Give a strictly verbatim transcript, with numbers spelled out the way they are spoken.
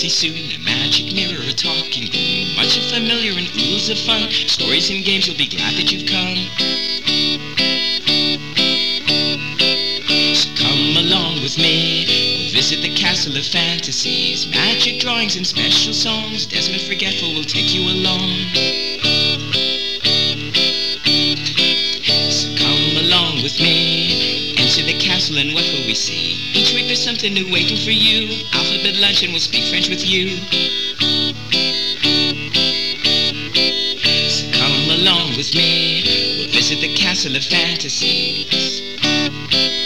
fantasy soon, a magic mirror, a talking room, much of familiar and oodles of fun, stories and games, you'll be glad that you've come. So come along with me, we'll visit the castle of fantasies, magic drawings and special songs, Desmond Forgetful will take you along. So come along with me, enter the castle and what will we see? Each week there's something new waiting for you, alphabet lunch and we'll speak French with you. So come along with me, we'll visit the castle of fantasies.